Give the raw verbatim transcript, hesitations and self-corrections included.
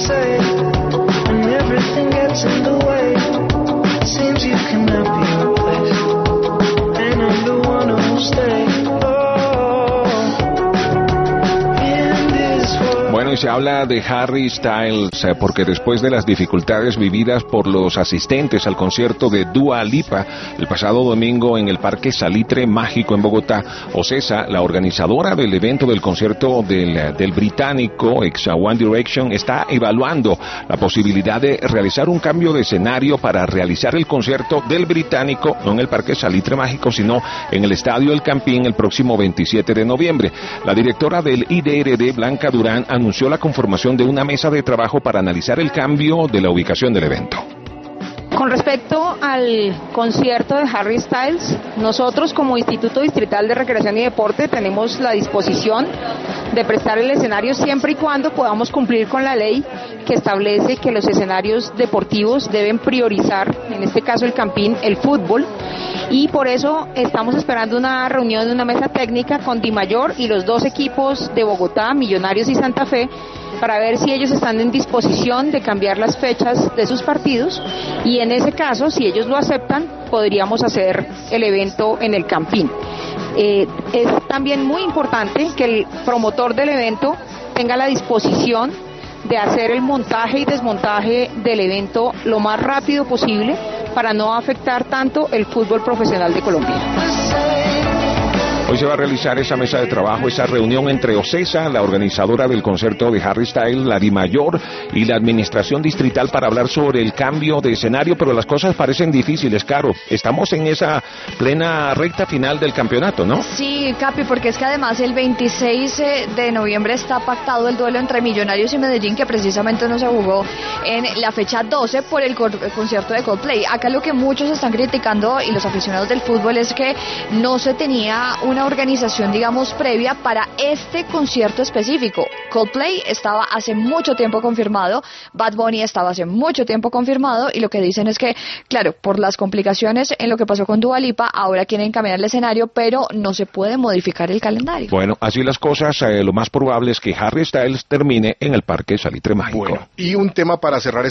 say when everything gets in the way? It seems you cannot be replaced, and I'm the one who will stay. Bueno, y se habla de Harry Styles porque después de las dificultades vividas por los asistentes al concierto de Dua Lipa el pasado domingo en el Parque Salitre Mágico en Bogotá, Ocesa, la organizadora del evento del concierto del, del británico ex One Direction, está evaluando la posibilidad de realizar un cambio de escenario para realizar el concierto del británico, no en el Parque Salitre Mágico, sino en el Estadio El Campín el próximo veintisiete de noviembre. La directora del I D R D, Blanca Durán, anunció la conformación de una mesa de trabajo para analizar el cambio de la ubicación del evento. Con respecto al concierto de Harry Styles, nosotros como Instituto Distrital de Recreación y Deporte tenemos la disposición de prestar el escenario siempre y cuando podamos cumplir con la ley que establece que los escenarios deportivos deben priorizar, en este caso el Campín, el fútbol, y por eso estamos esperando una reunión de una mesa técnica con Dimayor y los dos equipos de Bogotá, Millonarios y Santa Fe, para ver si ellos están en disposición de cambiar las fechas de sus partidos, y en ese caso, si ellos lo aceptan, podríamos hacer el evento en el Campín. Eh, es también muy importante que el promotor del evento tenga la disposición de hacer el montaje y desmontaje del evento lo más rápido posible para no afectar tanto el fútbol profesional de Colombia. Hoy se va a realizar esa mesa de trabajo, esa reunión entre Ocesa, la organizadora del concierto de Harry Styles, la Dimayor y la administración distrital para hablar sobre el cambio de escenario, pero las cosas parecen difíciles, Caro. Estamos en esa plena recta final del campeonato, ¿no? Sí, Capi, porque es que además el veintiséis de noviembre está pactado el duelo entre Millonarios y Medellín, que precisamente no se jugó en la fecha doce por el concierto de Coldplay. Acá lo que muchos están criticando y los aficionados del fútbol es que no se tenía una organización, digamos, previa para este concierto específico. Coldplay estaba hace mucho tiempo confirmado, Bad Bunny estaba hace mucho tiempo confirmado, y lo que dicen es que, claro, por las complicaciones en lo que pasó con Dua Lipa, ahora quieren cambiar el escenario, pero no se puede modificar el calendario. Bueno, así las cosas, eh, lo más probable es que Harry Styles termine en el Parque Salitre Mágico. Bueno, y un tema para cerrar